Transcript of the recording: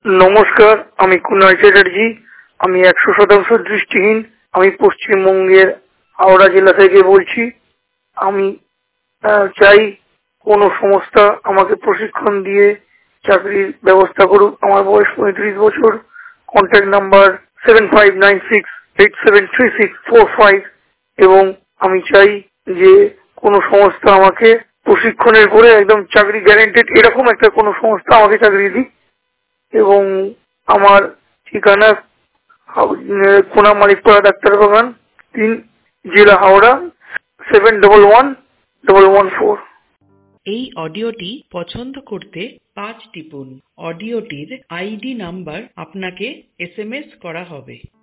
নমস্কার, আমি কুনাল চ্যাটার্জি। আমি 100% দৃষ্টিহীন। আমি পশ্চিমবঙ্গের হাওড়া জেলা থেকে বলছি। আমি চাই কোনো সংস্থা আমাকে প্রশিক্ষণ দিয়ে চাকরির ব্যবস্থা করুক। আমার বয়স 35 বছর। Contact number 7596873645। এবং আমি চাই যে কোনো সংস্থা আমাকে প্রশিক্ষণের পরে একদম চাকরি গ্যারেন্টেড এরকম একটা কোনো সংস্থা আমাকে চাকরি দিক। এবং আমার ঠিকানা কোনামালিকপাড়া ডাক্তার বাগান 3, জেলা হাওড়া 711114। এই অডিওটি পছন্দ করতে 5 টিপুন। অডিওটির আইডি নাম্বার আপনাকে SMS করা হবে।